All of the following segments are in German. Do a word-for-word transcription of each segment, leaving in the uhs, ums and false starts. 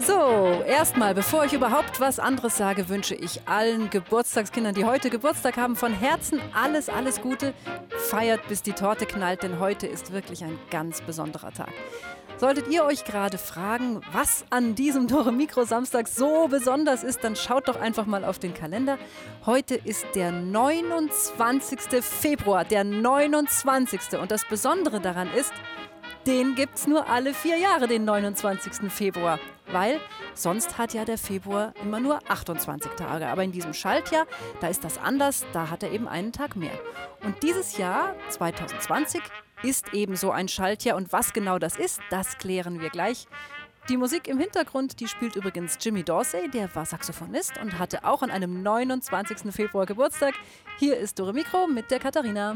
So, erstmal, bevor ich überhaupt was anderes sage, wünsche ich allen Geburtstagskindern, die heute Geburtstag haben, von Herzen alles, alles Gute. Feiert, bis die Torte knallt, denn heute ist wirklich ein ganz besonderer Tag. Solltet ihr euch gerade fragen, was an diesem Dore Mikro Samstag so besonders ist, dann schaut doch einfach mal auf den Kalender. Heute ist der neunundzwanzigste Februar, der neunundzwanzigste Und das Besondere daran ist, den gibt's nur alle vier Jahre, den neunundzwanzigsten Februar. Weil sonst hat ja der Februar immer nur achtundzwanzig Tage. Aber in diesem Schaltjahr, da ist das anders, da hat er eben einen Tag mehr. Und dieses Jahr, zwanzig zwanzig, ist eben so ein Schaltjahr. Und was genau das ist, das klären wir gleich. Die Musik im Hintergrund, die spielt übrigens Jimmy Dorsey, der war Saxophonist und hatte auch an einem neunundzwanzigsten Februar Geburtstag. Hier ist Dore Mikro mit der Katharina.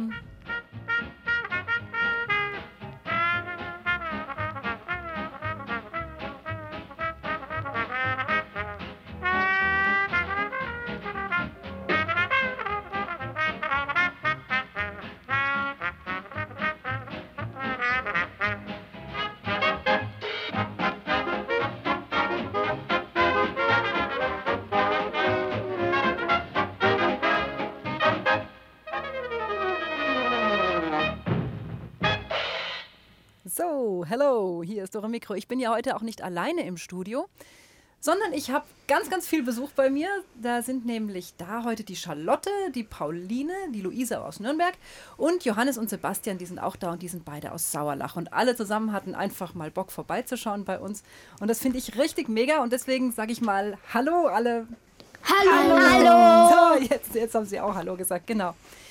So, hello, hier ist Dore Mikro. Ich bin ja heute auch nicht alleine im Studio, sondern ich habe ganz, ganz viel Besuch bei mir. Da sind nämlich da heute die Charlotte, die Pauline, die Luise aus Nürnberg und Johannes und Sebastian, die sind auch da und die sind beide aus Sauerlach. Und alle zusammen hatten einfach mal Bock vorbeizuschauen bei uns. Und das finde ich richtig mega und deswegen sage ich mal Hallo alle. Hallo. Hallo. So, jetzt, jetzt haben sie auch Hallo gesagt, genau.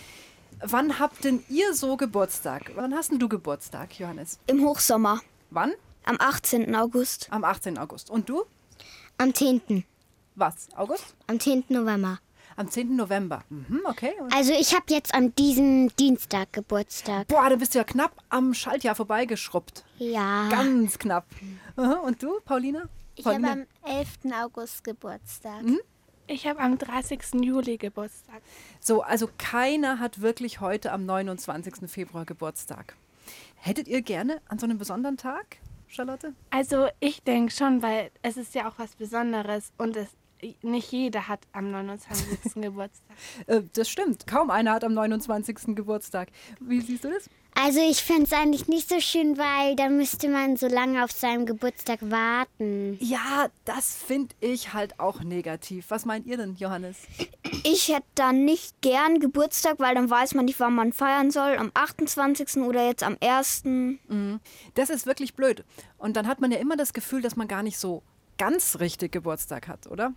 Wann habt denn ihr so Geburtstag? Wann hast denn du Geburtstag, Johannes? Im Hochsommer. Wann? Am achtzehnten August. Am achtzehnten August. Und du? Am zehnten Was? August? Am zehnten November. Am zehnten November. Mhm, okay. Und Also ich habe jetzt an diesem Dienstag Geburtstag. boah, da bist du ja knapp am Schaltjahr vorbeigeschrubbt. Ja. Ganz knapp. Aha, und du, Paulina? Ich habe Paulina? am elften August Geburtstag. Mhm. Ich habe am dreißigsten Juli Geburtstag. So, also keiner hat wirklich heute am neunundzwanzigsten Februar Geburtstag. Hättet ihr gerne an so einem besonderen Tag, Charlotte? Also ich denke schon, weil es ist ja auch was Besonderes und es, nicht jeder hat am neunundzwanzigsten Geburtstag. Äh, das stimmt. Kaum einer hat am neunundzwanzigsten Geburtstag. Wie siehst du das? Also ich finde es eigentlich nicht so schön, weil da müsste man so lange auf seinem Geburtstag warten. Ja, das finde ich halt auch negativ. Was meint ihr denn, Johannes? Ich hätte dann nicht gern Geburtstag, weil dann weiß man nicht, wann man feiern soll. Am achtundzwanzigsten oder jetzt am ersten Mhm. Das ist wirklich blöd. Und dann hat man ja immer das Gefühl, dass man gar nicht so ganz richtig Geburtstag hat, oder?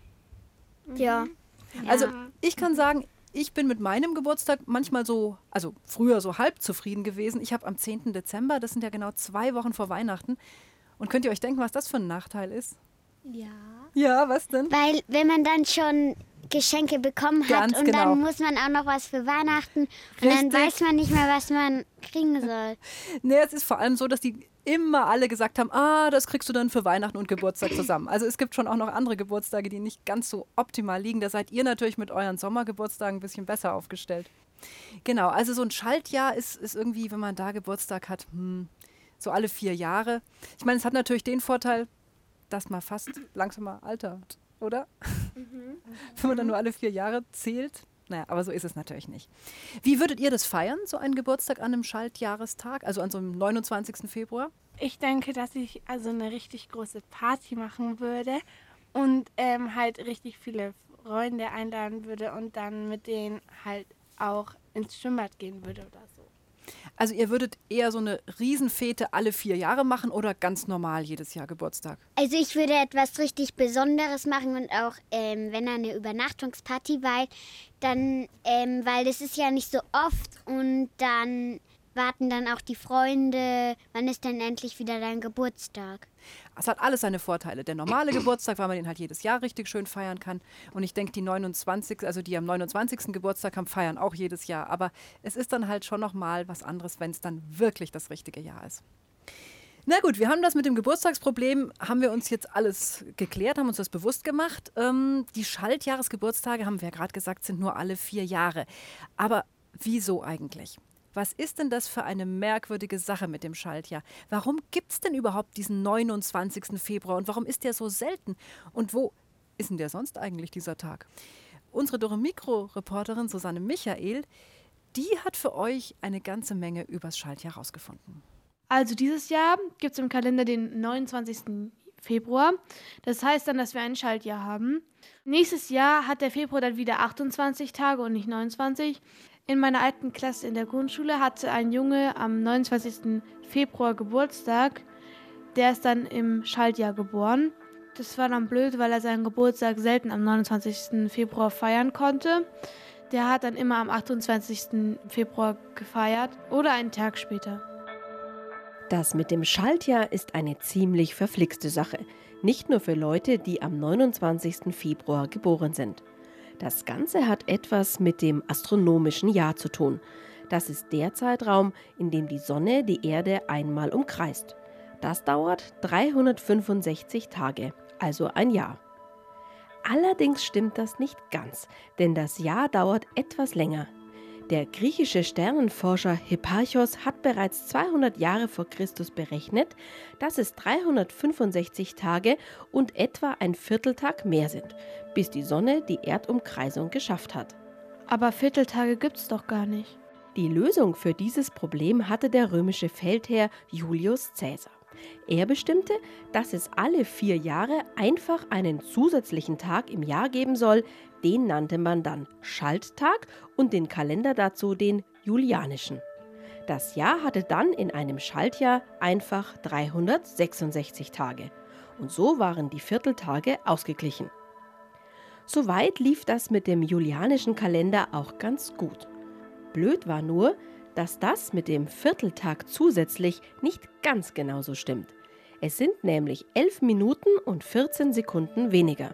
Ja. Also ich kann sagen, ich bin mit meinem Geburtstag manchmal so, also früher so halb zufrieden gewesen. Ich habe am zehnten Dezember, das sind ja genau zwei Wochen vor Weihnachten. Und könnt ihr euch denken, was das für ein Nachteil ist? Ja. Ja, was denn? Weil wenn man dann schon Geschenke bekommen hat Ganz und genau. dann muss man auch noch was für Weihnachten und dann Richtig. weiß man nicht mehr, was man kriegen soll. Nee, es ist vor allem so, dass die immer alle gesagt haben, ah, das kriegst du dann für Weihnachten und Geburtstag zusammen. Also es gibt schon auch noch andere Geburtstage, die nicht ganz so optimal liegen. Da seid ihr natürlich mit euren Sommergeburtstagen ein bisschen besser aufgestellt. Genau, also so ein Schaltjahr ist, ist irgendwie, wenn man da Geburtstag hat, hm, so alle vier Jahre. Ich meine, es hat natürlich den Vorteil, dass man fast langsamer altert, oder? Wenn man dann nur alle vier Jahre zählt. Naja, aber so ist es natürlich nicht. Wie würdet ihr das feiern, so einen Geburtstag an einem Schaltjahrestag, also an so einem neunundzwanzigsten Februar? Ich denke, dass ich also eine richtig große Party machen würde und ähm, halt richtig viele Freunde einladen würde und dann mit denen halt auch ins Schwimmbad gehen würde oder so. Also ihr würdet eher so eine Riesenfete alle vier Jahre machen oder ganz normal jedes Jahr Geburtstag? Also ich würde etwas richtig Besonderes machen und auch, ähm, wenn eine Übernachtungsparty war, dann, ähm, weil das ist ja nicht so oft und dann warten dann auch die Freunde, wann ist denn endlich wieder dein Geburtstag? Es hat alles seine Vorteile. Der normale Geburtstag, weil man den halt jedes Jahr richtig schön feiern kann. Und ich denke, die neunundzwanzig, also die am neunundzwanzigsten Geburtstag haben, feiern auch jedes Jahr. Aber es ist dann halt schon nochmal was anderes, wenn es dann wirklich das richtige Jahr ist. Na gut, wir haben das mit dem Geburtstagsproblem, haben wir uns jetzt alles geklärt, haben uns das bewusst gemacht. Ähm, die Schaltjahresgeburtstage, haben wir ja gerade gesagt, sind nur alle vier Jahre. Aber wieso eigentlich? Was ist denn das für eine merkwürdige Sache mit dem Schaltjahr? Warum gibt es denn überhaupt diesen neunundzwanzigsten Februar und warum ist der so selten? Und wo ist denn der sonst eigentlich, dieser Tag? Unsere Dore-Mikro-Reporterin Susanne Michael, die hat für euch eine ganze Menge übers Schaltjahr rausgefunden. Also dieses Jahr gibt es im Kalender den neunundzwanzigsten Februar. Das heißt dann, dass wir ein Schaltjahr haben. Nächstes Jahr hat der Februar dann wieder achtundzwanzig Tage und nicht neunundzwanzig. In meiner alten Klasse in der Grundschule hatte ein Junge am neunundzwanzigsten Februar Geburtstag. Der ist dann im Schaltjahr geboren. Das war dann blöd, weil er seinen Geburtstag selten am neunundzwanzigsten Februar feiern konnte. Der hat dann immer am achtundzwanzigsten Februar gefeiert oder einen Tag später. Das mit dem Schaltjahr ist eine ziemlich verflixte Sache. Nicht nur für Leute, die am neunundzwanzigsten Februar geboren sind. Das Ganze hat etwas mit dem astronomischen Jahr zu tun. Das ist der Zeitraum, in dem die Sonne die Erde einmal umkreist. Das dauert dreihundertfünfundsechzig Tage, also ein Jahr. Allerdings stimmt das nicht ganz, denn das Jahr dauert etwas länger. Der griechische Sternenforscher Hipparchos hat bereits zweihundert Jahre vor Christus berechnet, dass es dreihundertfünfundsechzig Tage und etwa ein Vierteltag mehr sind, bis die Sonne die Erdumkreisung geschafft hat. Aber Vierteltage gibt's doch gar nicht. Die Lösung für dieses Problem hatte der römische Feldherr Julius Caesar. Er bestimmte, dass es alle vier Jahre einfach einen zusätzlichen Tag im Jahr geben soll, den nannte man dann Schalttag und den Kalender dazu den Julianischen. Das Jahr hatte dann in einem Schaltjahr einfach dreihundertsechsundsechzig Tage und so waren die Vierteltage ausgeglichen. Soweit lief das mit dem Julianischen Kalender auch ganz gut. Blöd war nur, dass das mit dem Vierteltag zusätzlich nicht ganz genauso stimmt. Es sind nämlich elf Minuten und vierzehn Sekunden weniger.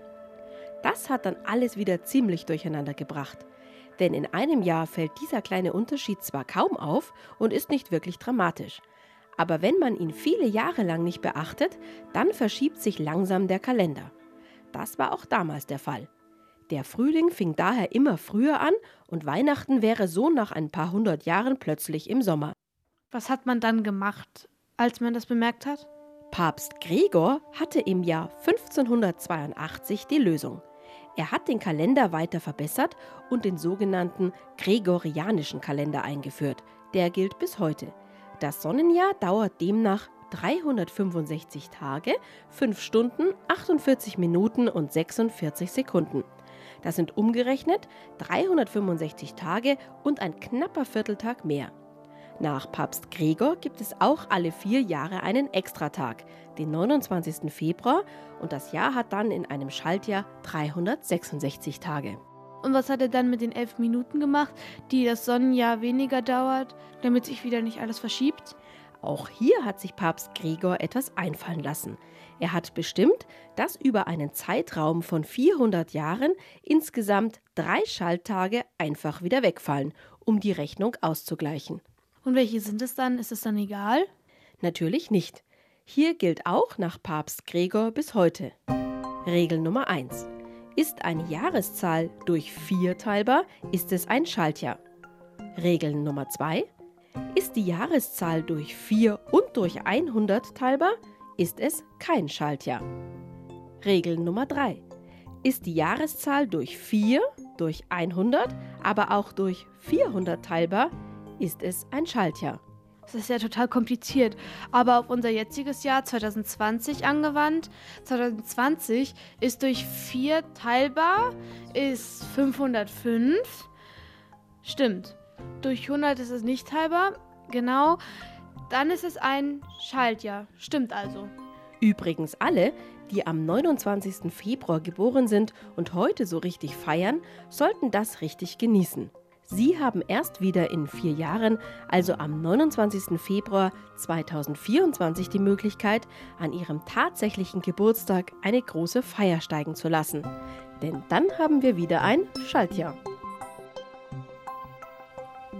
Das hat dann alles wieder ziemlich durcheinander gebracht. Denn in einem Jahr fällt dieser kleine Unterschied zwar kaum auf und ist nicht wirklich dramatisch. Aber wenn man ihn viele Jahre lang nicht beachtet, dann verschiebt sich langsam der Kalender. Das war auch damals der Fall. Der Frühling fing daher immer früher an und Weihnachten wäre so nach ein paar hundert Jahren plötzlich im Sommer. Was hat man dann gemacht, als man das bemerkt hat? Papst Gregor hatte im Jahr fünfzehnhundertzweiundachtzig die Lösung. Er hat den Kalender weiter verbessert und den sogenannten Gregorianischen Kalender eingeführt. Der gilt bis heute. Das Sonnenjahr dauert demnach dreihundertfünfundsechzig Tage, fünf Stunden, achtundvierzig Minuten und sechsundvierzig Sekunden. Das sind umgerechnet dreihundertfünfundsechzig Tage und ein knapper Vierteltag mehr. Nach Papst Gregor gibt es auch alle vier Jahre einen Extratag, den neunundzwanzigsten Februar, und das Jahr hat dann in einem Schaltjahr dreihundertsechsundsechzig Tage. Und was hat er dann mit den elf Minuten gemacht, die das Sonnenjahr weniger dauert, damit sich wieder nicht alles verschiebt? Auch hier hat sich Papst Gregor etwas einfallen lassen. Er hat bestimmt, dass über einen Zeitraum von vierhundert Jahren insgesamt drei Schalttage einfach wieder wegfallen, um die Rechnung auszugleichen. Und welche sind es dann? Ist es dann egal? Natürlich nicht. Hier gilt auch nach Papst Gregor bis heute. Regel Nummer eins. Ist eine Jahreszahl durch vier teilbar, ist es ein Schaltjahr. Regel Nummer zwei. Ist die Jahreszahl durch vier und durch hundert teilbar, ist es kein Schaltjahr. Regel Nummer drei. Ist die Jahreszahl durch vier, durch hundert, aber auch durch vierhundert teilbar, ist es ein Schaltjahr. Das ist ja total kompliziert, aber auf unser jetziges Jahr zwanzig zwanzig angewandt. zwanzig zwanzig ist durch vier teilbar, ist fünfhundertfünf. Stimmt. Durch hundert ist es nicht teilbar, genau. Dann ist es ein Schaltjahr. Stimmt also. Übrigens alle, die am neunundzwanzigsten Februar geboren sind und heute so richtig feiern, sollten das richtig genießen. Sie haben erst wieder in vier Jahren, also am neunundzwanzigsten Februar zweitausendvierundzwanzig, die Möglichkeit, an ihrem tatsächlichen Geburtstag eine große Feier steigen zu lassen. Denn dann haben wir wieder ein Schaltjahr.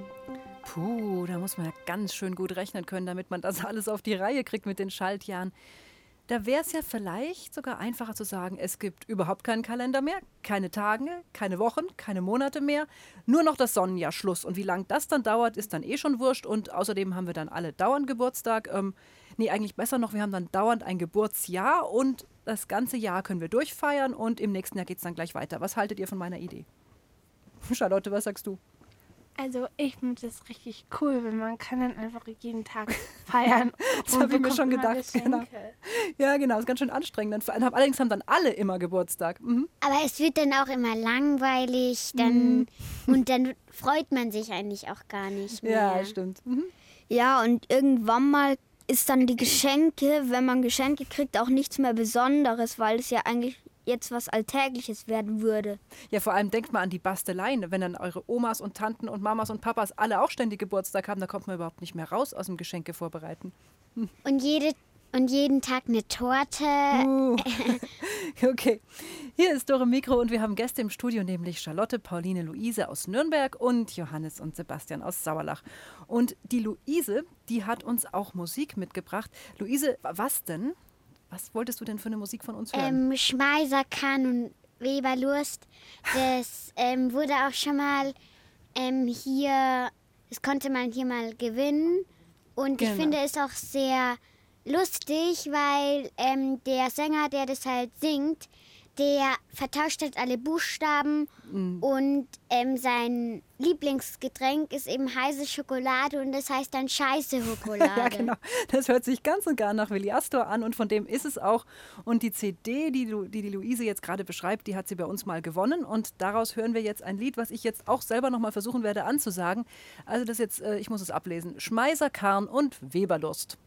Puh, da muss man ja ganz schön gut rechnen können, damit man das alles auf die Reihe kriegt mit den Schaltjahren. Da wäre es ja vielleicht sogar einfacher zu sagen, es gibt überhaupt keinen Kalender mehr, keine Tage, keine Wochen, keine Monate mehr, nur noch das Sonnenjahr Schluss. Und wie lange das dann dauert, ist dann eh schon wurscht. Und außerdem haben wir dann alle dauernd Geburtstag. Ähm, nee, eigentlich besser noch, wir haben dann dauernd ein Geburtsjahr und das ganze Jahr können wir durchfeiern und im nächsten Jahr geht es dann gleich weiter. Was haltet ihr von meiner Idee? Charlotte, was sagst du? Also ich finde das richtig cool, wenn man kann dann einfach jeden Tag feiern. Das habe ich mir schon gedacht. Genau. Ja, genau, ist ganz schön anstrengend. Allerdings haben dann alle immer Geburtstag. Mhm. Aber es wird dann auch immer langweilig dann, mhm. und dann freut man sich eigentlich auch gar nicht mehr. Ja, stimmt. Mhm. Ja, und irgendwann mal ist dann die Geschenke, wenn man Geschenke kriegt, auch nichts mehr Besonderes, weil es ja eigentlich jetzt was Alltägliches werden würde. Ja, vor allem denkt mal an die Basteleien. Wenn dann eure Omas und Tanten und Mamas und Papas alle auch ständig Geburtstag haben, da kommt man überhaupt nicht mehr raus aus dem Geschenke vorbereiten. Hm. Und, jede, und jeden Tag eine Torte. Uh. Okay, hier ist Dore Mikro und wir haben Gäste im Studio, nämlich Charlotte, Pauline, Luise aus Nürnberg und Johannes und Sebastian aus Sauerlach. Und die Luise, die hat uns auch Musik mitgebracht. Luise, was denn? Was wolltest du denn für eine Musik von uns hören? Ähm, Schmeiser, Kahn und Weberlust. Das ähm, wurde auch schon mal ähm, hier, das konnte man hier mal gewinnen. Und genau. Ich finde es auch sehr lustig, weil ähm, der Sänger, der das halt singt, der vertauscht halt alle Buchstaben mm. und ähm, sein Lieblingsgetränk ist eben heiße Schokolade und das heißt dann Scheiße Schokolade. Ja, genau. Das hört sich ganz und gar nach Willi Astor an und von dem ist es auch. Und die C D, die die, die Luise jetzt gerade beschreibt, die hat sie bei uns mal gewonnen und daraus hören wir jetzt ein Lied, was ich jetzt auch selber noch mal versuchen werde anzusagen. Also das jetzt, äh, ich muss es ablesen. Schmeiser, Karn und Weberlust.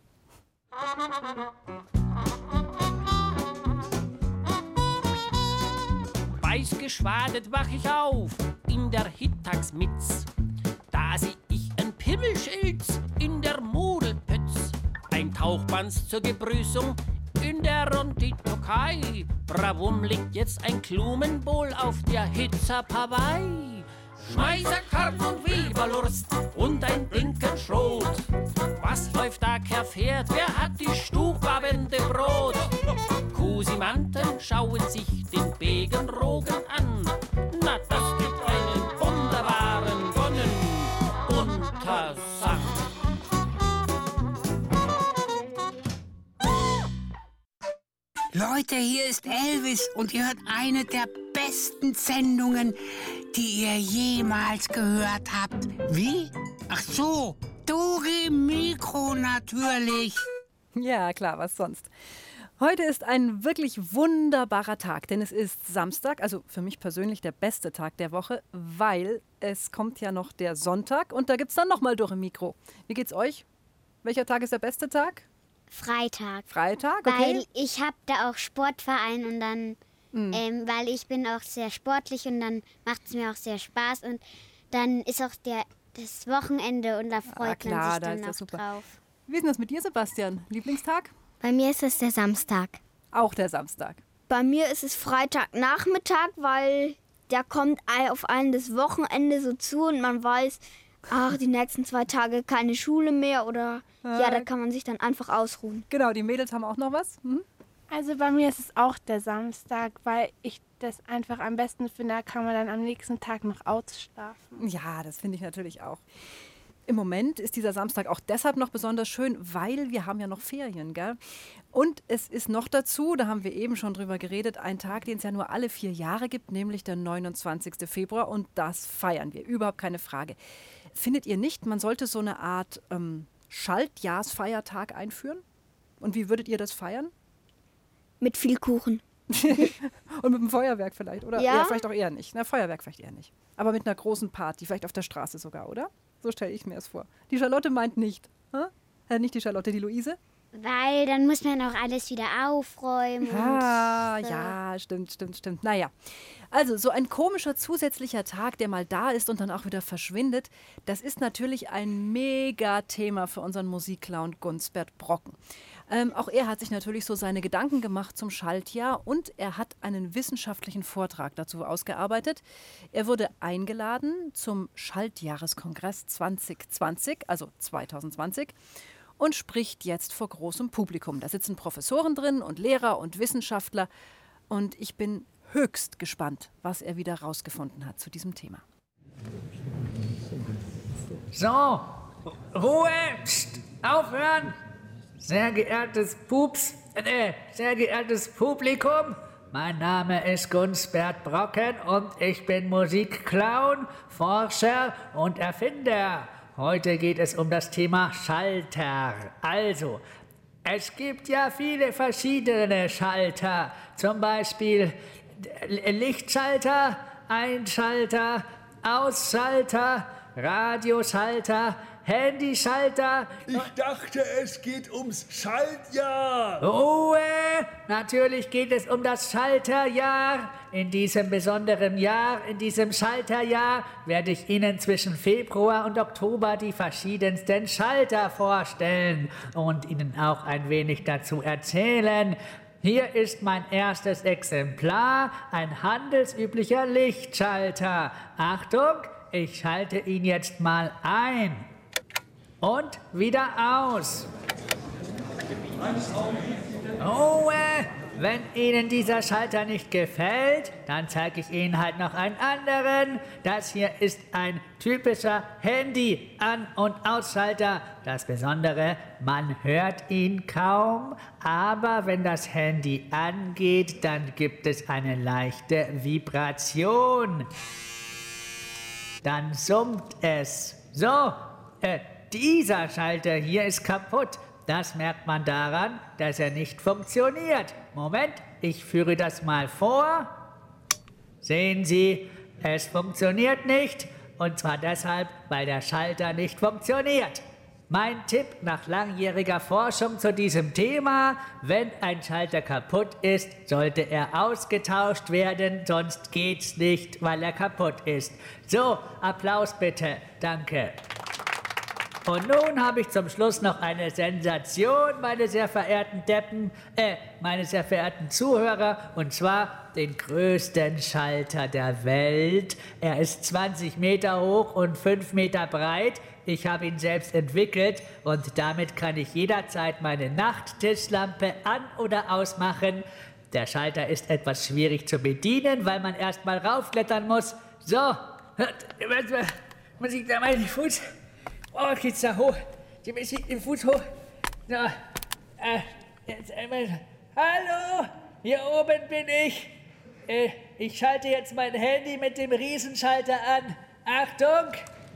Weißgeschwadet wach ich auf in der Hittagsmitz. Da seh ich ein Pimmelschilz in der Modelpütz. Ein Tauchbands zur Gebrüßung in der Ronditokei. Bravum liegt jetzt ein Klumenbowl auf der Hitzapawei. Schmeiser, Karpfen und Weberlust und ein dicker Schrot. Was läuft da kein Pferd? Wer hat die Stubabende Brot? Kusimanten schauen sich den Begenrogen an. Na, das gibt einen wunderbaren Gonnenuntersand. Leute, hier ist Elvis und ihr hört eine der besten Sendungen, die ihr jemals gehört habt. Wie? Ach so, Dore Mikro natürlich. Ja, klar, was sonst. Heute ist ein wirklich wunderbarer Tag, denn es ist Samstag, also für mich persönlich der beste Tag der Woche, weil es kommt ja noch der Sonntag und da gibt es dann nochmal Dore Mikro. Wie geht's euch? Welcher Tag ist der beste Tag? Freitag. Freitag, okay. Weil ich habe da auch Sportverein und dann, mhm. ähm, weil ich bin auch sehr sportlich und dann macht es mir auch sehr Spaß und dann ist auch der, das Wochenende und da freut ah, klar, man sich dann da auch super. drauf. Wie ist denn das mit dir, Sebastian? Lieblingstag? Bei mir ist es der Samstag. Auch der Samstag. Bei mir ist es Freitagnachmittag, weil der kommt auf einen das Wochenende so zu und man weiß, ach, die nächsten zwei Tage keine Schule mehr oder äh, ja, da kann man sich dann einfach ausruhen. Genau, die Mädels haben auch noch was. Mhm. Also bei mir ist es auch der Samstag, weil ich das einfach am besten finde, da kann man dann am nächsten Tag noch ausschlafen. Ja, das finde ich natürlich auch. Im Moment ist dieser Samstag auch deshalb noch besonders schön, weil wir haben ja noch Ferien, gell? Und es ist noch dazu, da haben wir eben schon drüber geredet, ein Tag, den es ja nur alle vier Jahre gibt, nämlich der neunundzwanzigsten Februar und das feiern wir, überhaupt keine Frage. Findet ihr nicht, man sollte so eine Art ähm, Schaltjahrsfeiertag einführen? Und wie würdet ihr das feiern? Mit viel Kuchen. Und mit dem Feuerwerk vielleicht, oder? Ja. Ja, vielleicht auch eher nicht. Na, Feuerwerk vielleicht eher nicht. Aber mit einer großen Party, vielleicht auf der Straße sogar, oder? So stelle ich mir es vor. Die Charlotte meint nicht. Äh, nicht die Charlotte, die Luise? Weil dann muss man auch alles wieder aufräumen. Ah, und so. Ja, stimmt, stimmt, stimmt. Naja, also so ein komischer zusätzlicher Tag, der mal da ist und dann auch wieder verschwindet, das ist natürlich ein Mega-Thema für unseren Musikclown Gunsbert Brocken. Ähm, auch er hat sich natürlich so seine Gedanken gemacht zum Schaltjahr und er hat einen wissenschaftlichen Vortrag dazu ausgearbeitet. Er wurde eingeladen zum Schaltjahreskongress zwanzig zwanzig, also zweitausendzwanzig. und spricht jetzt vor großem Publikum. Da sitzen Professoren drin und Lehrer und Wissenschaftler. Und ich bin höchst gespannt, was er wieder rausgefunden hat zu diesem Thema. So, Ruhe, Psst, aufhören. Sehr geehrtes Pups, äh, sehr geehrtes Publikum, mein Name ist Gunsbert Brocken und ich bin Musikclown, Forscher und Erfinder. Heute geht es um das Thema Schalter. Also, es gibt ja viele verschiedene Schalter, zum Beispiel Lichtschalter, Einschalter, Ausschalter, Radioschalter, Handyschalter. Ich dachte, es geht ums Schaltjahr. Ruhe! Natürlich geht es um das Schalterjahr. In diesem besonderen Jahr, in diesem Schalterjahr, werde ich Ihnen zwischen Februar und Oktober die verschiedensten Schalter vorstellen und Ihnen auch ein wenig dazu erzählen. Hier ist mein erstes Exemplar, ein handelsüblicher Lichtschalter. Achtung, ich schalte ihn jetzt mal ein. Und wieder aus. Ruhe! Wenn Ihnen dieser Schalter nicht gefällt, dann zeige ich Ihnen halt noch einen anderen. Das hier ist ein typischer Handy-An- und Ausschalter. Das Besondere, man hört ihn kaum, aber wenn das Handy angeht, dann gibt es eine leichte Vibration. Dann summt es. So, äh, dieser Schalter hier ist kaputt. Das merkt man daran, dass er nicht funktioniert. Moment, ich führe das mal vor. Sehen Sie, es funktioniert nicht. Und zwar deshalb, weil der Schalter nicht funktioniert. Mein Tipp nach langjähriger Forschung zu diesem Thema: Wenn ein Schalter kaputt ist, sollte er ausgetauscht werden, sonst geht's nicht, weil er kaputt ist. So, Applaus bitte. Danke. Und nun habe ich zum Schluss noch eine Sensation, meine sehr verehrten Deppen, äh, meine sehr verehrten Zuhörer, und zwar den größten Schalter der Welt. Er ist zwanzig Meter hoch und fünf Meter breit. Ich habe ihn selbst entwickelt und damit kann ich jederzeit meine Nachttischlampe an- oder ausmachen. Der Schalter ist etwas schwierig zu bedienen, weil man erst mal raufklettern muss. So, muss ich da meinen Fuß... Oh, geht's da hoch. Die Musik den Fuß hoch. So, äh, jetzt einmal. Hallo, hier oben bin ich. Äh, ich schalte jetzt mein Handy mit dem Riesenschalter an. Achtung!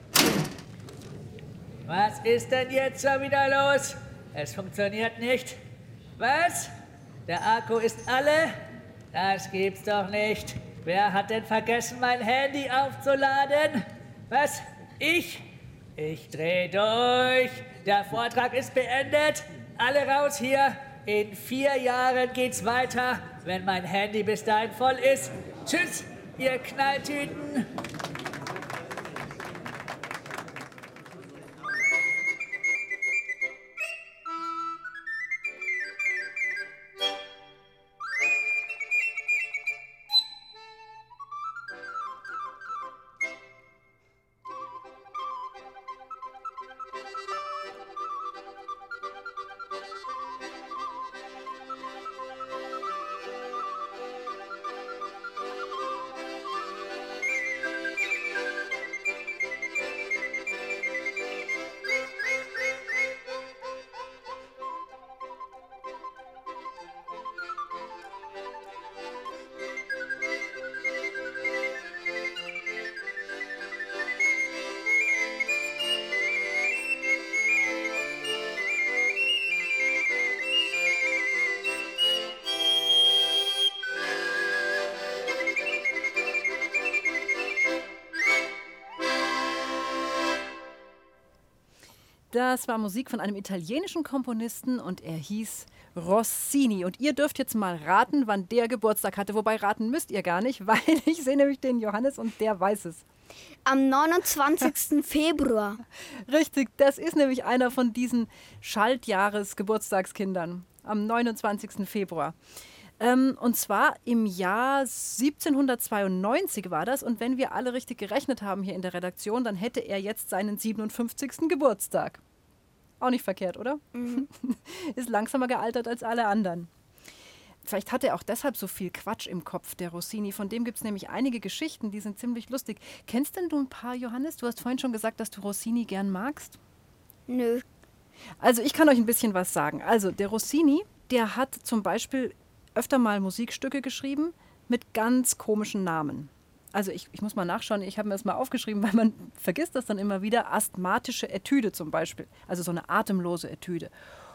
Was ist denn jetzt schon wieder los? Es funktioniert nicht. Was? Der Akku ist alle? Das gibt's doch nicht. Wer hat denn vergessen, mein Handy aufzuladen? Was? Ich? Ich dreh durch. Der Vortrag ist beendet. Alle raus hier. In vier Jahren geht's weiter, wenn mein Handy bis dahin voll ist. Tschüss, ihr Knalltüten. Das war Musik von einem italienischen Komponisten und er hieß Rossini. Und ihr dürft jetzt mal raten, wann der Geburtstag hatte. Wobei raten müsst ihr gar nicht, weil ich sehe nämlich den Johannes und der weiß es. Am neunundzwanzigsten Februar. Richtig, das ist nämlich einer von diesen Schaltjahres-Geburtstagskindern. Am neunundzwanzigsten Februar. Ähm, und zwar im Jahr siebzehnhundertzweiundneunzig war das. Und wenn wir alle richtig gerechnet haben hier in der Redaktion, dann hätte er jetzt seinen siebenundfünfzigsten Geburtstag. Auch nicht verkehrt, oder? Mhm. Ist langsamer gealtert als alle anderen. Vielleicht hat er auch deshalb so viel Quatsch im Kopf, der Rossini. Von dem gibt es nämlich einige Geschichten, die sind ziemlich lustig. Kennst denn du ein paar, Johannes? Du hast vorhin schon gesagt, dass du Rossini gern magst. Nö. Also ich kann euch ein bisschen was sagen. Also der Rossini, der hat zum Beispiel öfter mal Musikstücke geschrieben mit ganz komischen Namen. Also ich, ich muss mal nachschauen, ich habe mir das mal aufgeschrieben, weil man vergisst das dann immer wieder. Asthmatische Etüde zum Beispiel, also so eine atemlose Etüde.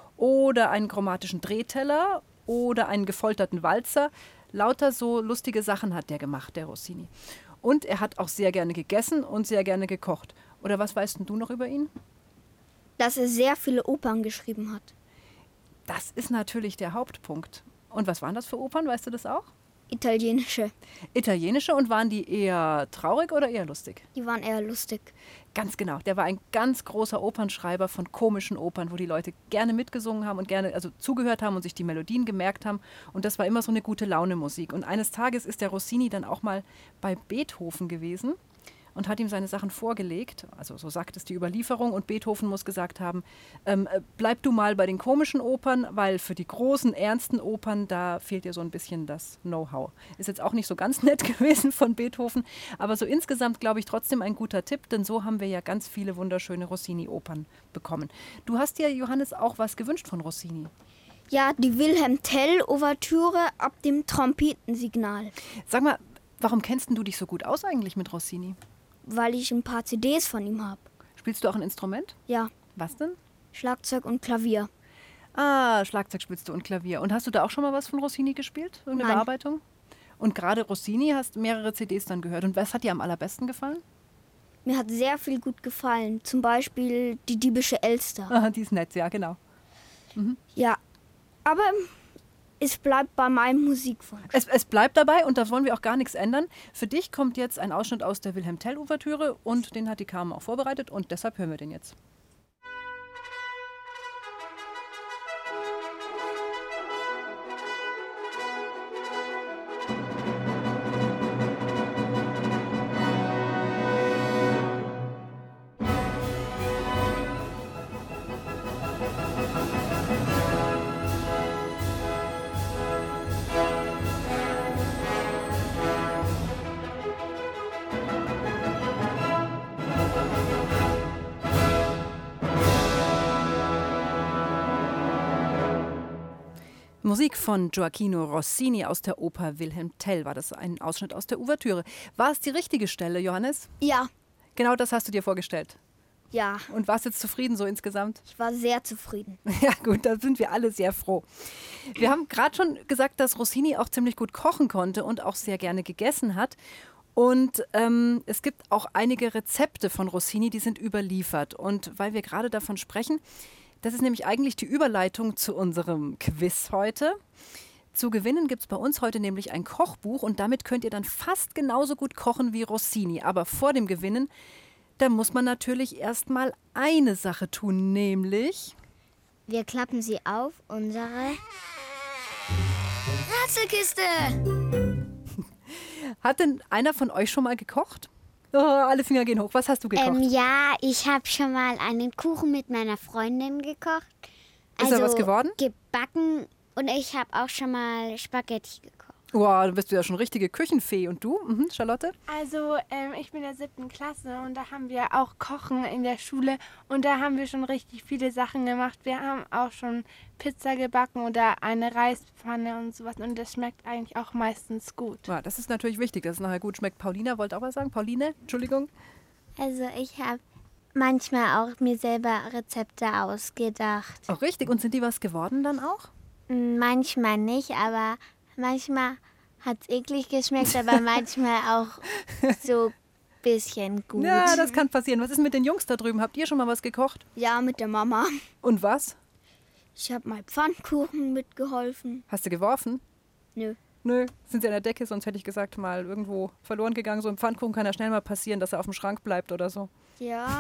Oder einen chromatischen Drehteller oder einen gefolterten Walzer. Lauter so lustige Sachen hat der gemacht, der Rossini. Und er hat auch sehr gerne gegessen und sehr gerne gekocht. Oder was weißt denn du noch über ihn? Dass er sehr viele Opern geschrieben hat. Das ist natürlich der Hauptpunkt. Und was waren das für Opern, weißt du das auch? Italienische. Italienische, und waren die eher traurig oder eher lustig? Die waren eher lustig. Ganz genau. Der war ein ganz großer Opernschreiber von komischen Opern, wo die Leute gerne mitgesungen haben und gerne also zugehört haben und sich die Melodien gemerkt haben. Und das war immer so eine gute Laune-Musik. Und eines Tages ist der Rossini dann auch mal bei Beethoven gewesen und hat ihm seine Sachen vorgelegt. Also so sagt es die Überlieferung. Und Beethoven muss gesagt haben, ähm, bleib du mal bei den komischen Opern, weil für die großen, ernsten Opern, da fehlt dir so ein bisschen das Know-how. Ist jetzt auch nicht so ganz nett gewesen von Beethoven, aber so insgesamt, glaube ich, trotzdem ein guter Tipp, denn so haben wir ja ganz viele wunderschöne Rossini-Opern bekommen. Du hast dir, Johannes, auch was gewünscht von Rossini. Ja, die Wilhelm Tell-Ouvertüre ab dem Trompetensignal. Sag mal, warum kennst denn du dich so gut aus eigentlich mit Rossini? Weil ich ein paar C Ds von ihm habe. Spielst du auch ein Instrument? Ja. Was denn? Schlagzeug und Klavier. Ah, Schlagzeug spielst du und Klavier. Und hast du da auch schon mal was von Rossini gespielt? Irgendeine Nein. Bearbeitung? Und gerade Rossini hast mehrere C Ds dann gehört. Und was hat dir am allerbesten gefallen? Mir hat sehr viel gut gefallen. Zum Beispiel die diebische Elster. Ah, die ist nett, ja, genau. Mhm. Ja, aber es bleibt bei meinem Musikwunsch. Es, es bleibt dabei und da wollen wir auch gar nichts ändern. Für dich kommt jetzt ein Ausschnitt aus der Wilhelm Tell-Ouvertüre und den hat die Carmen auch vorbereitet und deshalb hören wir den jetzt. Musik von Gioacchino Rossini aus der Oper Wilhelm Tell. War das ein Ausschnitt aus der Ouvertüre? War es die richtige Stelle, Johannes? Ja. Genau das hast du dir vorgestellt. Ja. Und warst jetzt zufrieden so insgesamt? Ich war sehr zufrieden. Ja gut, da sind wir alle sehr froh. Wir haben gerade schon gesagt, dass Rossini auch ziemlich gut kochen konnte und auch sehr gerne gegessen hat. Und ähm, es gibt auch einige Rezepte von Rossini, die sind überliefert. Und weil wir gerade davon sprechen, das ist nämlich eigentlich die Überleitung zu unserem Quiz heute. Zu gewinnen gibt es bei uns heute nämlich ein Kochbuch und damit könnt ihr dann fast genauso gut kochen wie Rossini. Aber vor dem Gewinnen, da muss man natürlich erstmal eine Sache tun, nämlich... Wir klappen sie auf, unsere Rätselkiste. Hat denn einer von euch schon mal gekocht? Oh, alle Finger gehen hoch. Was hast du gekocht? Ähm, ja, ich habe schon mal einen Kuchen mit meiner Freundin gekocht. Ist da was geworden? Gebacken und ich habe auch schon mal Spaghetti gekocht. Wow, dann bist du ja schon richtige Küchenfee. Und du, mhm, Charlotte? Also ähm, ich bin in der siebten Klasse und da haben wir auch Kochen in der Schule und da haben wir schon richtig viele Sachen gemacht. Wir haben auch schon Pizza gebacken oder eine Reispfanne und sowas und das schmeckt eigentlich auch meistens gut. Ja, das ist natürlich wichtig, dass es nachher gut schmeckt. Paulina wollte auch was sagen. Pauline, Entschuldigung. Also ich habe manchmal auch mir selber Rezepte ausgedacht. Auch richtig. Und sind die was geworden dann auch? Manchmal nicht, aber manchmal hat es eklig geschmeckt, aber manchmal auch so ein bisschen gut. Ja, das kann passieren. Was ist mit den Jungs da drüben? Habt ihr schon mal was gekocht? Ja, mit der Mama. Und was? Ich habe mal Pfannkuchen mitgeholfen. Hast du geworfen? Nö. Nö, sind sie an der Decke, sonst hätte ich gesagt, mal irgendwo verloren gegangen. So ein Pfannkuchen kann ja schnell mal passieren, dass er auf dem Schrank bleibt oder so. Ja,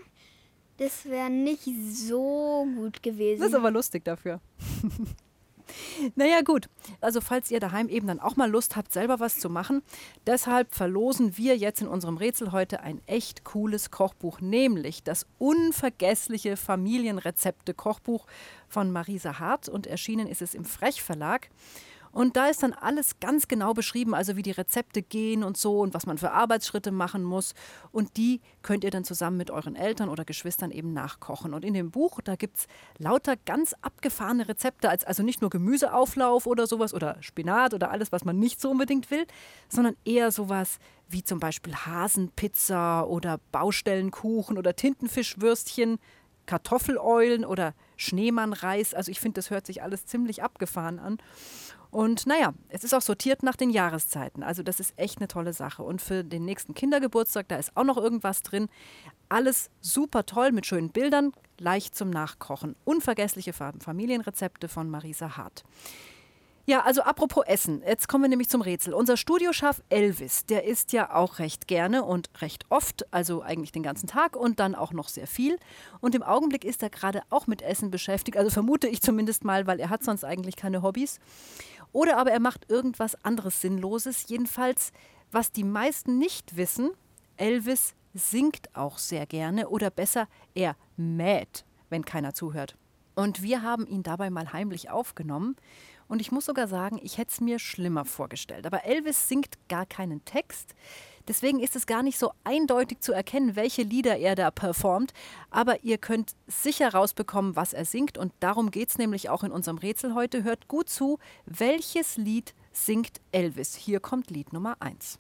das wäre nicht so gut gewesen. Das ist aber lustig dafür. Naja gut, also falls ihr daheim eben dann auch mal Lust habt, selber was zu machen, deshalb verlosen wir jetzt in unserem Rätsel heute ein echt cooles Kochbuch, nämlich das unvergessliche Familienrezepte-Kochbuch von Marisa Hart und erschienen ist es im Frech Verlag. Und da ist dann alles ganz genau beschrieben, also wie die Rezepte gehen und so und was man für Arbeitsschritte machen muss. Und die könnt ihr dann zusammen mit euren Eltern oder Geschwistern eben nachkochen. Und in dem Buch, da gibt es lauter ganz abgefahrene Rezepte, also nicht nur Gemüseauflauf oder sowas oder Spinat oder alles, was man nicht so unbedingt will, sondern eher sowas wie zum Beispiel Hasenpizza oder Baustellenkuchen oder Tintenfischwürstchen, Kartoffeleulen oder Schneemannreis. Also ich finde, das hört sich alles ziemlich abgefahren an. Und naja, es ist auch sortiert nach den Jahreszeiten. Also das ist echt eine tolle Sache. Und für den nächsten Kindergeburtstag, da ist auch noch irgendwas drin. Alles super toll mit schönen Bildern, leicht zum Nachkochen. Unvergessliche Familienrezepte von Marisa Hart. Ja, also apropos Essen, jetzt kommen wir nämlich zum Rätsel. Unser Studioschaf Elvis, der isst ja auch recht gerne und recht oft, also eigentlich den ganzen Tag und dann auch noch sehr viel. Und im Augenblick ist er gerade auch mit Essen beschäftigt, also vermute ich zumindest mal, weil er hat sonst eigentlich keine Hobbys. Oder aber er macht irgendwas anderes Sinnloses. Jedenfalls, was die meisten nicht wissen, Elvis singt auch sehr gerne oder besser, er mäht, wenn keiner zuhört. Und wir haben ihn dabei mal heimlich aufgenommen. Und ich muss sogar sagen, ich hätte es mir schlimmer vorgestellt. Aber Elvis singt gar keinen Text. Deswegen ist es gar nicht so eindeutig zu erkennen, welche Lieder er da performt. Aber ihr könnt sicher rausbekommen, was er singt. Und darum geht es nämlich auch in unserem Rätsel heute. Hört gut zu, welches Lied singt Elvis? Hier kommt Lied Nummer eins.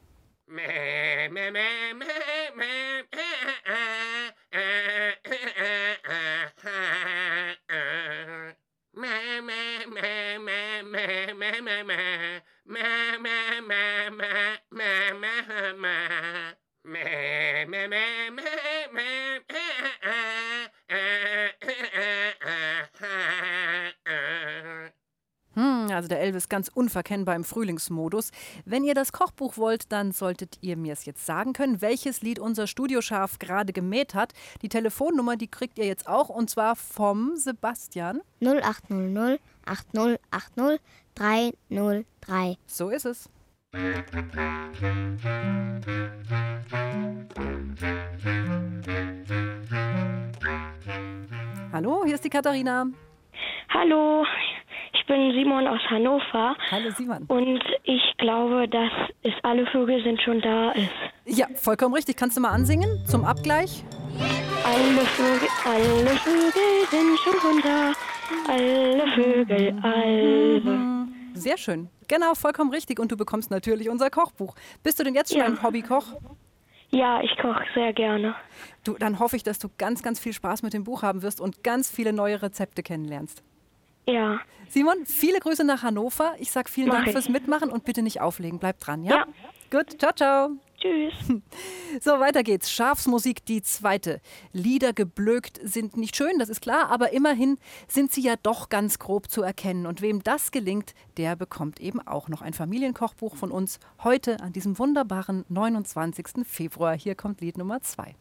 Hm, also der Elvis ganz unverkennbar im Frühlingsmodus. Wenn ihr das Kochbuch wollt, dann solltet ihr mir es jetzt sagen können, welches Lied unser Studioschaf gerade gemäht hat. Die Telefonnummer, die kriegt ihr jetzt auch, und zwar vom Sebastian. null acht null null acht null acht null drei null drei. So ist es. Hallo, hier ist die Katharina. Hallo, ich bin Simon aus Hannover. Hallo Simon. Und ich glaube, dass es Alle Vögel sind schon da ist. Ja, vollkommen richtig. Kannst du mal ansingen zum Abgleich? Alle Vögel, alle Vögel sind schon da. Alle Vögel, alle. Sehr schön. Genau, vollkommen richtig. Und du bekommst natürlich unser Kochbuch. Bist du denn jetzt schon Ja. ein Hobbykoch? Ja, ich koche sehr gerne. Du, dann hoffe ich, dass du ganz, ganz viel Spaß mit dem Buch haben wirst und ganz viele neue Rezepte kennenlernst. Ja. Simon, viele Grüße nach Hannover. Ich sage vielen Mach Dank ich. fürs Mitmachen und bitte nicht auflegen. Bleib dran, ja? Ja. Gut, ciao, ciao. Tschüss. So, weiter geht's. Schafsmusik, die zweite. Lieder geblökt sind nicht schön, das ist klar, aber immerhin sind sie ja doch ganz grob zu erkennen. Und wem das gelingt, der bekommt eben auch noch ein Familienkochbuch von uns heute an diesem wunderbaren neunundzwanzigsten Februar. Hier kommt Lied Nummer zwei.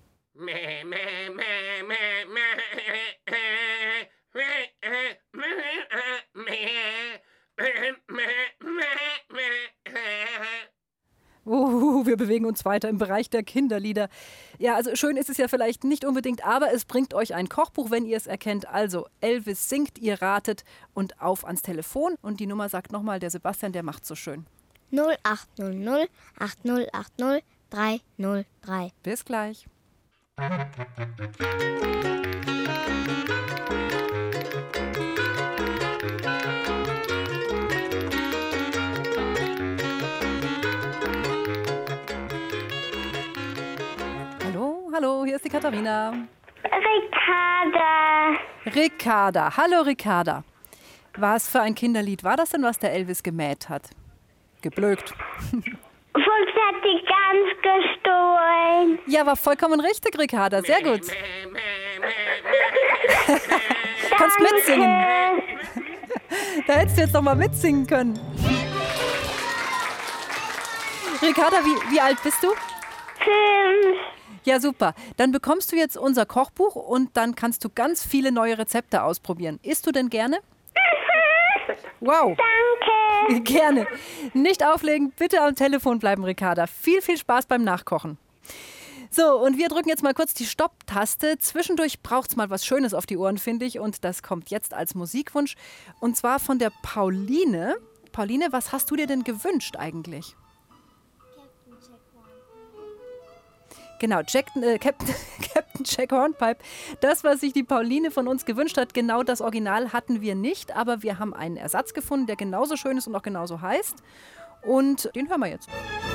Uh, wir bewegen uns weiter im Bereich der Kinderlieder. Ja, also schön ist es ja vielleicht nicht unbedingt, aber es bringt euch ein Kochbuch, wenn ihr es erkennt. Also Elvis singt, ihr ratet und auf ans Telefon. Und die Nummer sagt nochmal, der Sebastian, der macht so schön. null acht null null acht null acht null drei null drei. Bis gleich. Hallo, hallo, hier ist die Katharina. Ricarda. Ricarda, hallo Ricarda. Was für ein Kinderlied war das denn, was der Elvis gemäht hat? Geblökt. Fuchs hat die Gans gestohlen. Ja, war vollkommen richtig, Ricarda. Sehr gut. Kannst mitsingen. Da hättest du jetzt noch mal mitsingen können. Ricarda, wie, wie alt bist du? Fünf. Ja, super. Dann bekommst du jetzt unser Kochbuch und dann kannst du ganz viele neue Rezepte ausprobieren. Isst du denn gerne? Wow. Danke. Gerne. Nicht auflegen, bitte am Telefon bleiben, Ricarda. Viel, viel Spaß beim Nachkochen. So, und wir drücken jetzt mal kurz die Stopp-Taste. Zwischendurch braucht es mal was Schönes auf die Ohren, finde ich. Und das kommt jetzt als Musikwunsch. Und zwar von der Pauline. Pauline, was hast du dir denn gewünscht eigentlich? Genau, Jack, äh, Captain, Captain Jack Hornpipe. Das, was sich die Pauline von uns gewünscht hat, genau das Original hatten wir nicht. Aber wir haben einen Ersatz gefunden, der genauso schön ist und auch genauso heißt. Und den hören wir jetzt.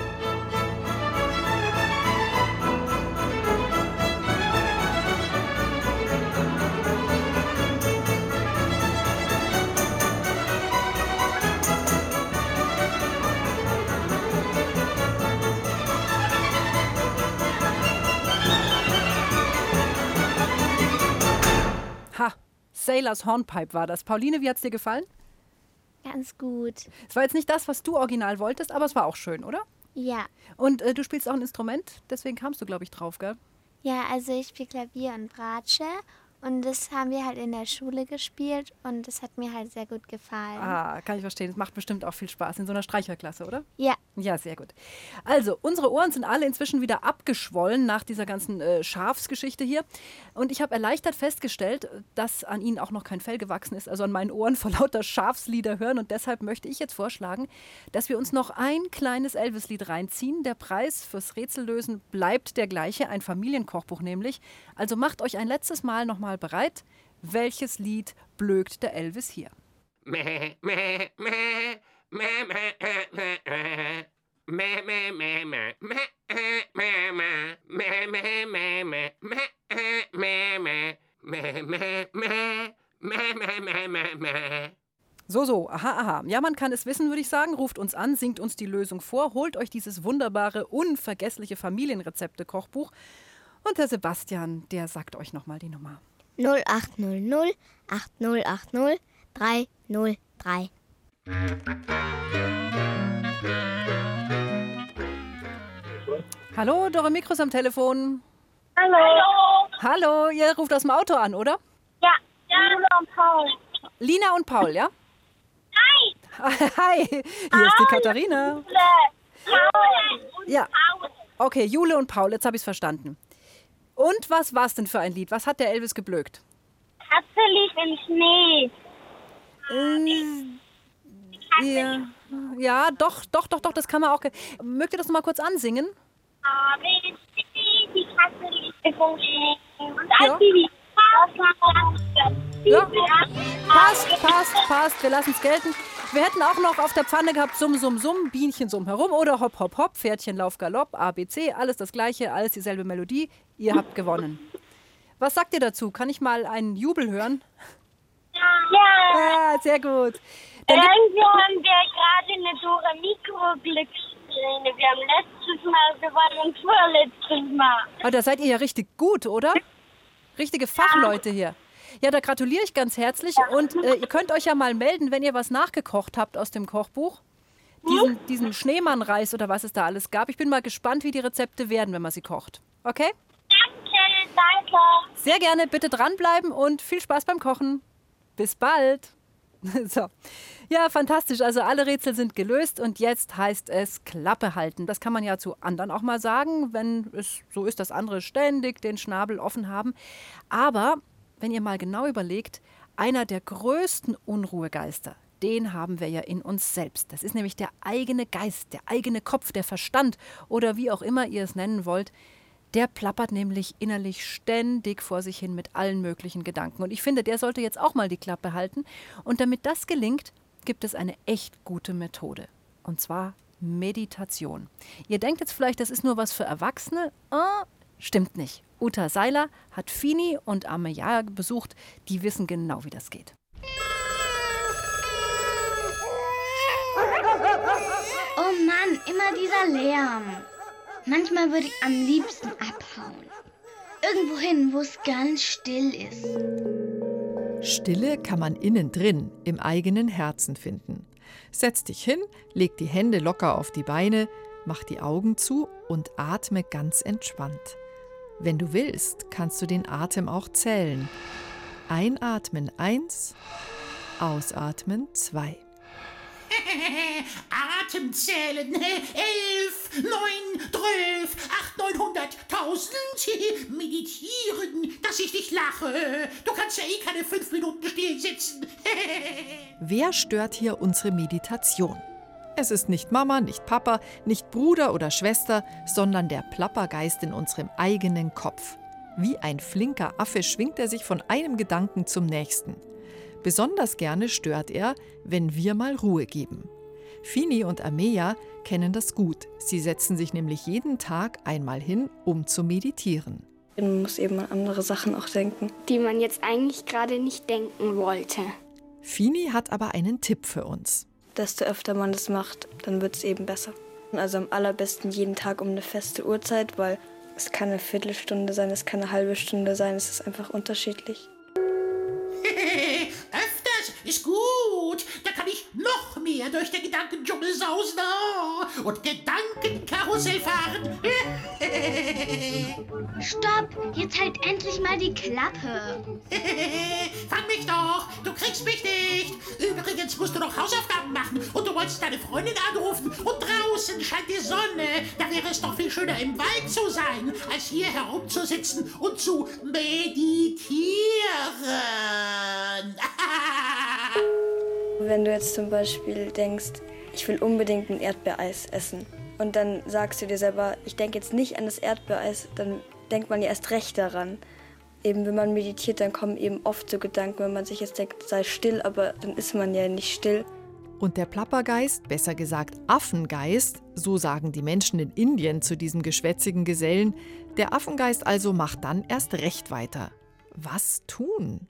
Ha, Sailor's Hornpipe war das. Pauline, wie hat's dir gefallen? Ganz gut. Es war jetzt nicht das, was du original wolltest, aber es war auch schön, oder? Ja. Und äh, du spielst auch ein Instrument, deswegen kamst du, glaube ich, drauf, gell? Ja, also ich spiele Klavier und Bratsche. Und das haben wir halt in der Schule gespielt und das hat mir halt sehr gut gefallen. Ah, kann ich verstehen. Das macht bestimmt auch viel Spaß in so einer Streicherklasse, oder? Ja. Ja, sehr gut. Also, unsere Ohren sind alle inzwischen wieder abgeschwollen nach dieser ganzen äh, Schafsgeschichte hier. Und ich habe erleichtert festgestellt, dass an ihnen auch noch kein Fell gewachsen ist, also an meinen Ohren vor lauter Schafslieder hören. Und deshalb möchte ich jetzt vorschlagen, dass wir uns noch ein kleines Elvis-Lied reinziehen. Der Preis fürs Rätsellösen bleibt der gleiche, ein Familienkochbuch nämlich. Also macht euch ein letztes Mal noch mal bereit. Welches Lied blökt der Elvis hier? Meh, meh, meh, meh, meh, meh, meh. Meh, meh, meh, meh, meh, meh, meh, meh, meh, meh, meh, meh, meh, meh, meh, meh, meh, meh, meh, meh. So, so, aha, aha. Ja, man kann es wissen, würde ich sagen. Ruft uns an, singt uns die Lösung vor, holt euch dieses wunderbare, unvergessliche Familienrezepte-Kochbuch. Und der Sebastian, der sagt euch nochmal die Nummer. null acht null null acht null acht null drei null drei. Hallo, Dore Mikros am Telefon. Hallo. Hallo, ihr ruft aus dem Auto an, oder? Ja, Lina und Paul. Lina und Paul, ja? Hi. Hi, hier ist die Katharina. Paul und Ja. Paul. Okay, Jule und Paul, jetzt habe ich es verstanden. Und was war es denn für ein Lied? Was hat der Elvis geblökt? Katze liegt im Schnee. Äh, ja, ja, doch, doch, doch, doch, das kann man auch. Ge- Mögt ihr das noch mal kurz ansingen? A, B, C, D, die Katze liegt im Schnee. Und Ja. als sie die Ja. Passt, passt, passt. Wir lassen es gelten. Wir hätten auch noch auf der Pfanne gehabt Summ, Summ, Summ, Bienchen summ herum oder Hopp, Hopp, Hopp, Pferdchen, Lauf, Galopp, A, B, C. Alles das Gleiche, alles dieselbe Melodie. Ihr habt gewonnen. Was sagt ihr dazu? Kann ich mal einen Jubel hören? Ja. Ja, sehr gut. Dann gibt- Irgendwie haben wir gerade eine Dora Mikro Glückssträhne. Wir haben letztes Mal gewonnen und vorletztes Mal. Oh, da seid ihr ja richtig gut, oder? Richtige Fachleute hier. Ja, da gratuliere ich ganz herzlich. Und äh, ihr könnt euch ja mal melden, wenn ihr was nachgekocht habt aus dem Kochbuch. Diesen, diesen Schneemannreis oder was es da alles gab. Ich bin mal gespannt, wie die Rezepte werden, wenn man sie kocht. Okay? Danke, danke. Sehr gerne, bitte dranbleiben und viel Spaß beim Kochen. Bis bald. So. Ja, fantastisch. Also alle Rätsel sind gelöst und jetzt heißt es Klappe halten. Das kann man ja zu anderen auch mal sagen, wenn es so ist, dass andere ständig den Schnabel offen haben. Aber wenn ihr mal genau überlegt, einer der größten Unruhegeister, den haben wir ja in uns selbst. Das ist nämlich der eigene Geist, der eigene Kopf, der Verstand oder wie auch immer ihr es nennen wollt. Der plappert nämlich innerlich ständig vor sich hin mit allen möglichen Gedanken. Und ich finde, der sollte jetzt auch mal die Klappe halten. Und damit das gelingt, gibt es eine echt gute Methode. Und zwar Meditation. Ihr denkt jetzt vielleicht, das ist nur was für Erwachsene. Ah, stimmt nicht. Uta Seiler hat Fini und Amelia besucht. Die wissen genau, wie das geht. Oh Mann, immer dieser Lärm. Manchmal würde ich am liebsten abhauen. Irgendwo hin, wo es ganz still ist. Stille kann man innen drin, im eigenen Herzen finden. Setz dich hin, leg die Hände locker auf die Beine, mach die Augen zu und atme ganz entspannt. Wenn du willst, kannst du den Atem auch zählen. Einatmen eins, Ausatmen zwei. Atemzählen. Elf, neun, zwölf, acht, neunhundert, tausend. Meditieren, dass ich nicht lache. Du kannst ja eh keine fünf Minuten still sitzen. Wer stört hier unsere Meditation? Es ist nicht Mama, nicht Papa, nicht Bruder oder Schwester, sondern der Plappergeist in unserem eigenen Kopf. Wie ein flinker Affe schwingt er sich von einem Gedanken zum nächsten. Besonders gerne stört er, wenn wir mal Ruhe geben. Fini und Ameja kennen das gut. Sie setzen sich nämlich jeden Tag einmal hin, um zu meditieren. Man muss eben an andere Sachen auch denken, die man jetzt eigentlich gerade nicht denken wollte. Fini hat aber einen Tipp für uns. Desto öfter man das macht, dann wird es eben besser. Also am allerbesten jeden Tag um eine feste Uhrzeit, weil es kann eine Viertelstunde sein, es kann eine halbe Stunde sein, es ist einfach unterschiedlich. Öfters ist gut, da kann ich noch mehr durch den Gedankendschungel sausen oh, und Gedankenkarussell fahren. Stopp, jetzt halt endlich mal die Klappe. Fang mich doch, du kriegst mich nicht. Übrigens musst du noch Hausaufgaben machen und du wolltest deine Freundin anrufen und draußen scheint die Sonne. Da wäre es doch viel schöner im Wald zu sein, als hier herumzusitzen und zu meditieren. Wenn du jetzt zum Beispiel denkst, ich will unbedingt ein Erdbeereis essen und dann sagst du dir selber, ich denke jetzt nicht an das Erdbeereis, dann denkt man ja erst recht daran. Eben wenn man meditiert, dann kommen eben oft so Gedanken, wenn man sich jetzt denkt, sei still, aber dann ist man ja nicht still. Und der Plappergeist, besser gesagt Affengeist, so sagen die Menschen in Indien zu diesem geschwätzigen Gesellen, der Affengeist also macht dann erst recht weiter. Was tun?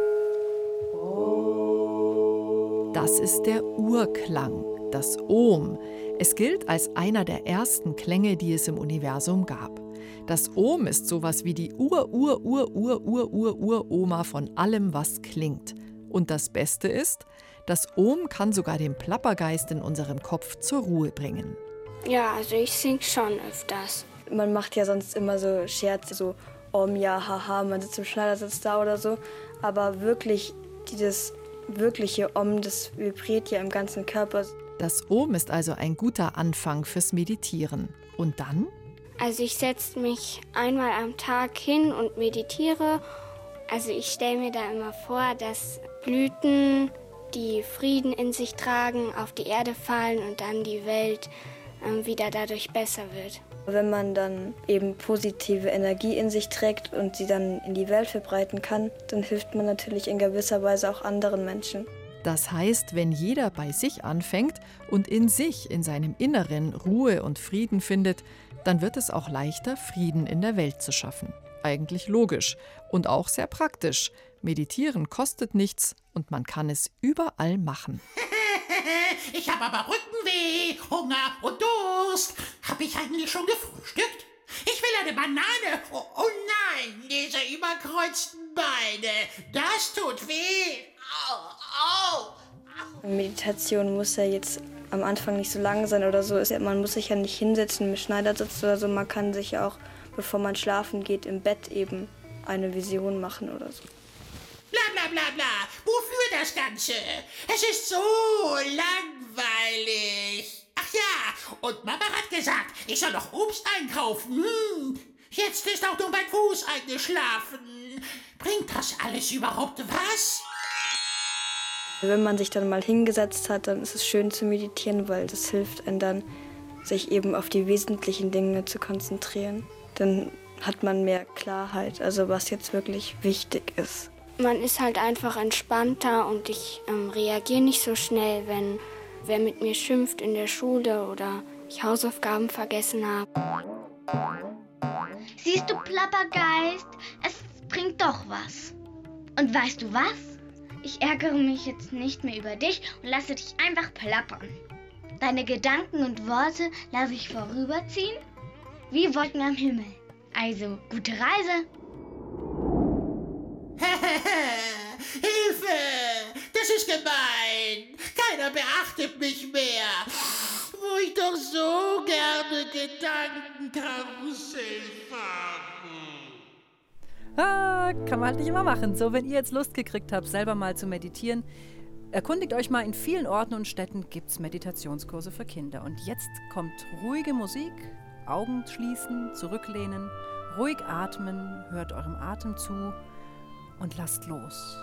Das ist der Urklang, das Om. Es gilt als einer der ersten Klänge, die es im Universum gab. Das Om ist sowas wie die Ur-Ur-Ur-Ur-Ur-Ur-Ur-Oma von allem, was klingt. Und das Beste ist, das Om kann sogar den Plappergeist in unserem Kopf zur Ruhe bringen. Ja, also ich sing schon öfters. Man macht ja sonst immer so Scherze, so Om, ja, haha, man sitzt im Schneidersitz da oder so. Aber wirklich, dieses wirkliche Om, das vibriert ja im ganzen Körper. Das Om ist also ein guter Anfang fürs Meditieren. Und dann? Also ich setze mich einmal am Tag hin und meditiere. Also ich stelle mir da immer vor, dass Blüten, die Frieden in sich tragen, auf die Erde fallen und dann die Welt äh, wieder dadurch besser wird. Wenn man dann eben positive Energie in sich trägt und sie dann in die Welt verbreiten kann, dann hilft man natürlich in gewisser Weise auch anderen Menschen. Das heißt, wenn jeder bei sich anfängt und in sich, in seinem Inneren Ruhe und Frieden findet, dann wird es auch leichter, Frieden in der Welt zu schaffen. Eigentlich logisch und auch sehr praktisch. Meditieren kostet nichts und man kann es überall machen. Ich habe aber Rückenweh, Hunger und Durst. Habe ich eigentlich schon gefrühstückt? Ich will eine Banane. Oh, oh nein, diese überkreuzten Beine. Das tut weh. Au, au. Meditation muss ja jetzt am Anfang nicht so lang sein oder so. Man muss sich ja nicht hinsetzen mit Schneidersitz oder so. Man kann sich ja auch, bevor man schlafen geht, im Bett eben eine Vision machen oder so. Bla bla bla bla. Wofür das Ganze? Es ist so langweilig. Ach ja, und Mama hat gesagt, ich soll noch Obst einkaufen. Hm, jetzt ist auch nur mein Fuß eingeschlafen. Bringt das alles überhaupt was? Wenn man sich dann mal hingesetzt hat, dann ist es schön zu meditieren, weil das hilft einem dann, sich eben auf die wesentlichen Dinge zu konzentrieren. Dann hat man mehr Klarheit, also was jetzt wirklich wichtig ist. Man ist halt einfach entspannter und ich ähm, reagiere nicht so schnell, wenn wer mit mir schimpft in der Schule oder ich Hausaufgaben vergessen habe. Siehst du, Plappergeist, es bringt doch was. Und weißt du was? Ich ärgere mich jetzt nicht mehr über dich und lasse dich einfach plappern. Deine Gedanken und Worte lasse ich vorüberziehen, wie Wolken am Himmel. Also, gute Reise. Hilfe! Das ist gemein! Keiner beachtet mich mehr! Wo ich doch so gerne Gedankenkarussell fahren! Ah, kann man halt nicht immer machen. So, wenn ihr jetzt Lust gekriegt habt, selber mal zu meditieren, Erkundigt euch mal, in vielen Orten und Städten gibt es Meditationskurse für Kinder. Und jetzt kommt ruhige Musik, Augen schließen, zurücklehnen, ruhig atmen, hört eurem Atem zu und lasst los.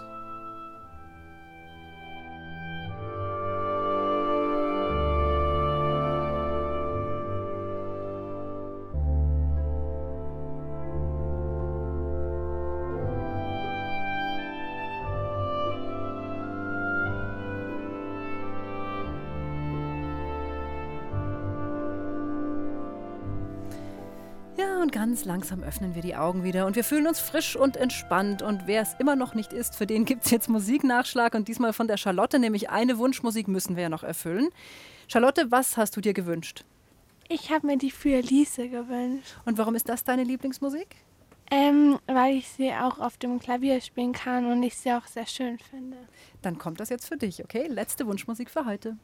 Ja, und ganz langsam öffnen wir die Augen wieder und wir fühlen uns frisch und entspannt. Und wer es immer noch nicht ist, für den gibt es jetzt Musiknachschlag und diesmal von der Charlotte, nämlich eine Wunschmusik müssen wir ja noch erfüllen. Charlotte, was hast du dir gewünscht? Ich habe mir die für Lise gewünscht. Und warum ist das deine Lieblingsmusik? Ähm, weil ich sie auch auf dem Klavier spielen kann und ich sie auch sehr schön finde. Dann kommt das jetzt für dich, okay? Letzte Wunschmusik für heute.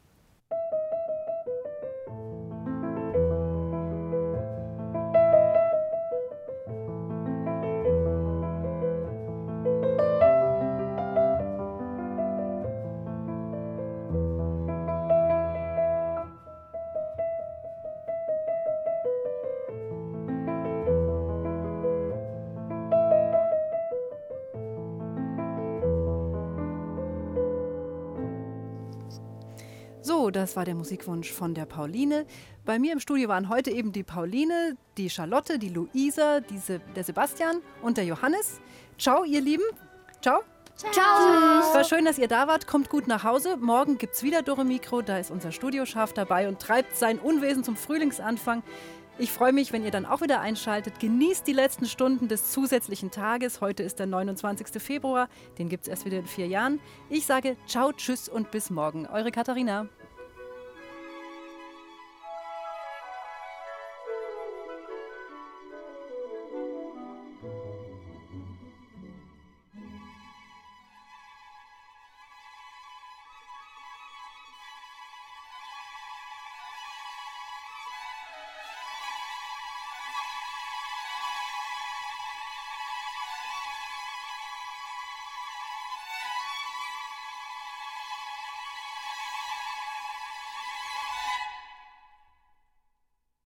So, das war der Musikwunsch von der Pauline. Bei mir im Studio waren heute eben die Pauline, die Charlotte, die Luisa, die Se- der Sebastian und der Johannes. Ciao, ihr Lieben. Ciao. Ciao. Es war schön, dass ihr da wart. Kommt gut nach Hause. Morgen gibt es wieder Dore Mikro. Da ist unser Studioschaf dabei und treibt sein Unwesen zum Frühlingsanfang. Ich freue mich, wenn ihr dann auch wieder einschaltet. Genießt die letzten Stunden des zusätzlichen Tages. Heute ist der neunundzwanzigster Februar. Den gibt es erst wieder in vier Jahren. Ich sage ciao, tschüss und bis morgen. Eure Katharina.